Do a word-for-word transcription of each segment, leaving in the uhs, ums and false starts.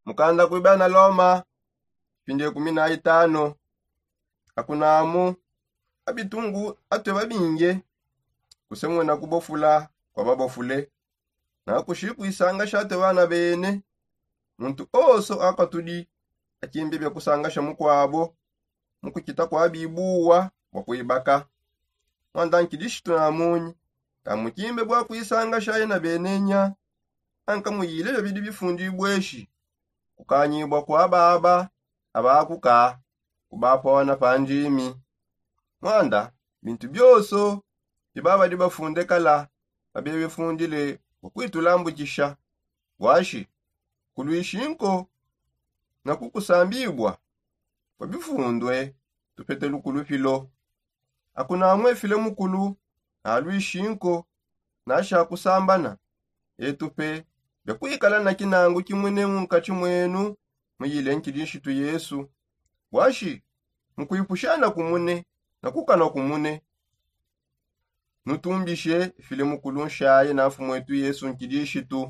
mukanda kuibana Loma pinde kumi na itano. Akunamu abitungu ate babinge kusemwe na kubofula kwa babofule na kushiku isanga shate bana bene muntu oso akatudi akimbe bya kusangasha mukwabo mukukita kwa bibuwa bakuibaka mwanda nkidishito na munyi kamukimbe bwa kuisangasha na benenya anka muyile byo bidi bifundi bweshi kukanyibwa kwa baba abakuka kubapona panjimi mwanda bintu byoso ibaba dibafunde kala babebe fundile okwitulambukisha washi kuluishinko na kukusambibwa kwa bifundwe tupete lukulufilo akuna amwe file mukulu aluishinko nasha kusambana etupe bekwikala na kinangu kimwene munkati mwenu muyile nkidishitu Yesu washi mukuipushana kumune na kukana kumune nutumbishe file mukulu nshaye nafu mwetu Yesu nkidishitu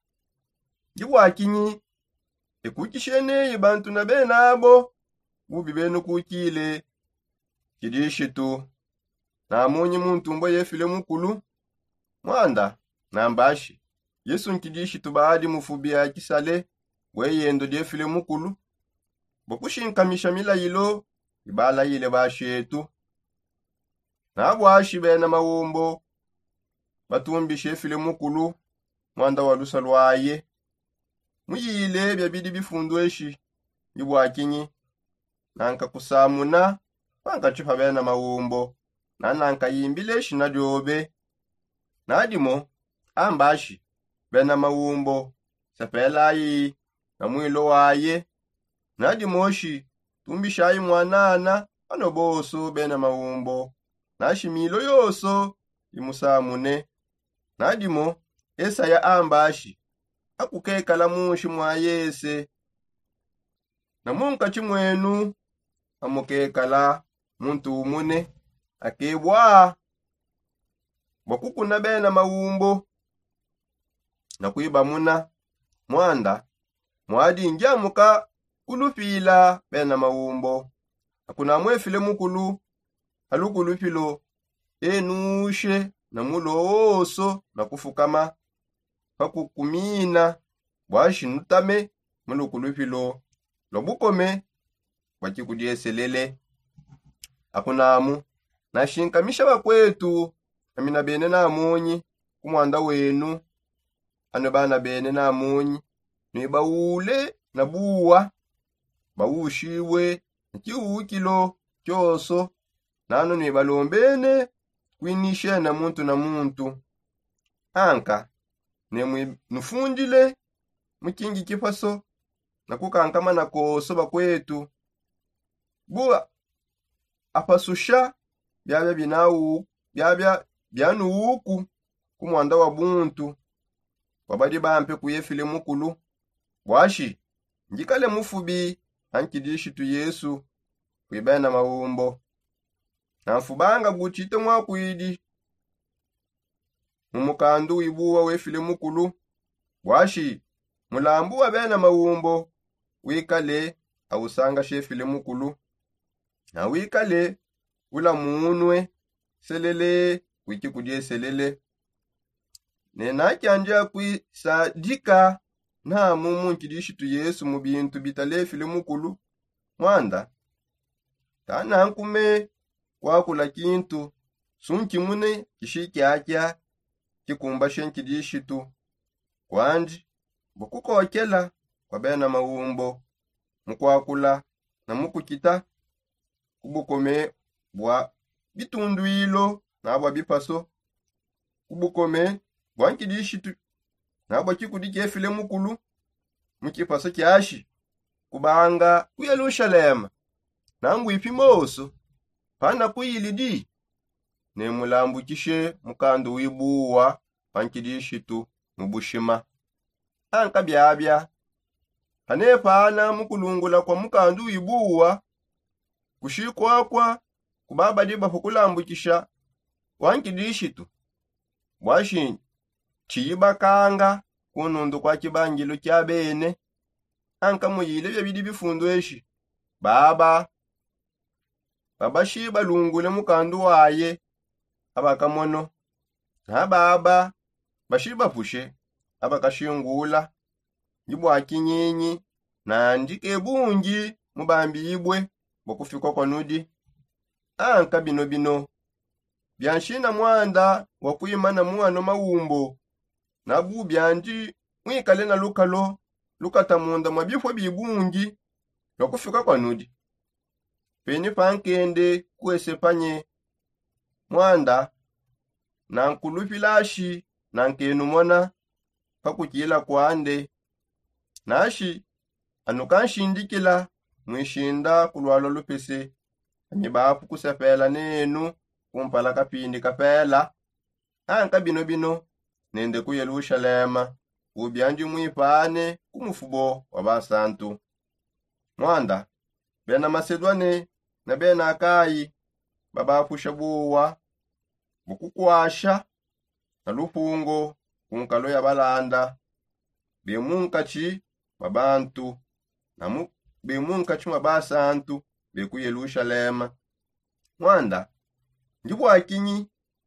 Jibwakinyi ekukishene bantu na benabo bubi benu kukile kidishitu na amunyi muntu mbo yefile mukulu mwanda na mbashi Yesu nkidishitu baadi mufubia kisale weyendo defile mukulu bokushinkamisha mila yilo ibala yile bashetu na bwashi bena mawumbo batumbishe file mukulu mwanda walusa lwaye muyile byabidi bifundweshi ibwakinyi nanka kusamuna panka chupa bena mawumbo na nanka yimbileshi na jobe nadimo ambashi bena mawumbo sepelayi na mwilo waye nadimoshi tumbishayi mwanana anoboso bena mawumbo nashimilo yoso imusamune nadimo esa ya ambashi akukekala mushi mwa Yese na munka chimwenu amukekala muntu umune akebwa bakukuna bena mawumbo na kuiba muna mwanda mwadi njamuka kulufila bena mawumbo akuna mwefile mukulu halukulufilo enushe na muloso na kufukama pakukumina bwashi nutame mulukulufilo lobukome wakikudieselele akunamu nashinkamisha bakwetu amina bene na amunyi kumwanda wenu ano bana bene na amunyi ni bawule na buwa bawushiwe kiwukilo kyoso nano ni balombene kwinishe na muntu na muntu anka ne nufundile mukingi kifaso na kukankama na koso bakwetu buwa apasusha byabya binawu byabya byanuuku kumwanda wa buntu wabadi bampe kuyefile mukulu bwashi njikale mufubi ankidishitu Yesu kwibana mawumbo nafubanga guchite mwakwidi mumukandu wibuwa wefile mukulu bwashi mulambu wa bena mawumbo wikale awusanga shefile mukulu na wikale ula munwe selele wiki kudie selele nena kyanja kwi sadika na mumu nkidishitu Yesu mubintu bitale file mukulu mwanda tana nkume kwakula kintu sunki mune kishiki akya kikumba shenkidishitu kwanji bukukokela kwa bena mawumbo mukwakula na mukukita kubukome bwa bitundu ilo na bwa bipaso kubukome bwa nkidishitu na bwa kikudike file mukulu mukipaso kyashi kubanga ku Yerusalema nangu ipimoso pana kuyilidi ne mulambukishe mukandu wibuwa pankidishitu mubushima anka byabya hane pana mukulungula kwa mukandu wibuwa kushikwakwa kubaba diba hukulambukisha wankidishitu bwashi chiyibakanga kunundu kwa kibangilu kya bene anka muyile bya bidi bifundo eshi baba baba shiba lungule mukandu waye abakamono na baba bashiba pushe abakashingula yibwa kinyinyi na ndike bungi mubambi ibwe bokufika kwa nudi anka bino bino byanshina mwanda wakuyimana muwano mawumbo na bu byandi mwikale na lukalo lukatamunda mwabifo bibungi lokufika kwa nudi peni pankende kuesepanye mwanda na nkulupilashi na nkenu mona pakukila kwande nashi anukanshindikila mwishinda kulwalo lupese anyibapu kusepela nenu kumpala kapindi kapela anka bino bino nende ku Yerusalema ubyanji mwipane kumufubo wabasantu mwanda bena Masedwane na bena Akayi babapusha buwa bukukwasha na lupungo kunkalo ya balanda bemunkachi babantu na mu bemunkachi mabasantu beku Yerusalema mwanda njibwa akinyi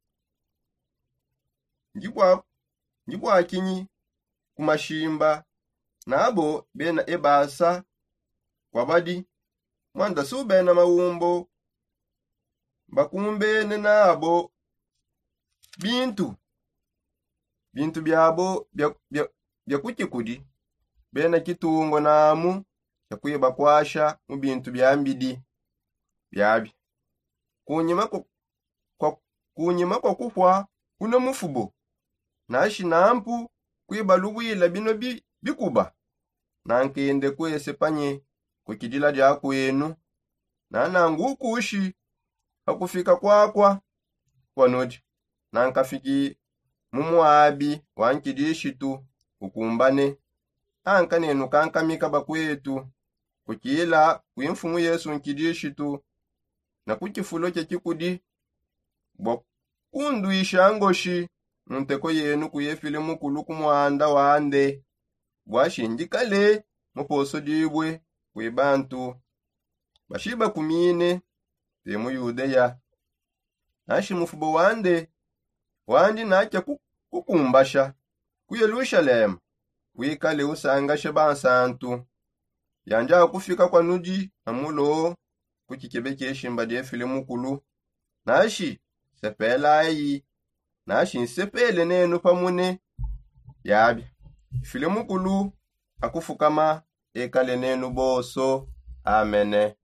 njibwa njibwa akinyi kumashimba nabo bena ebasa kwabadi mwanda su bena mawumbo bakumbene nabo bintu bintu byabo bya bya, bya kuchikudi bena kitungo namu yakuye bakwasha mu bintu byambidi byabi kunyima ko kwa kunyima ko kufwa kuna mufubo nashi nampu kwibalubwila bino bi bikuba nankende kwesepanye kukidila lya kwenu nanangu kushi akufika kwakwa kwanodi nankafiki mumuabi wankidishitu ukumbane anka nenu kankamika bakwetu kukila kwimfumu Yesu nkidishitu na kuchifulo kye kikudi bo kunduisha ngoshi nunteko yenu kuyefile mukulu kumwanda wande bwashindikale muposo dibwe kwebantu bashiba kumine temu Yudeya nashi mufubo wande wandi nacha kukumbasha ku Yerusalema wikale usanga shebansantu yanja kufika kwa nudi amulo kukikebe kyeshimba dyefile mukulu nashi sepelayi nashi nsepele nenu pamune yabi file mukulu akufukama ekale nenu boso amene.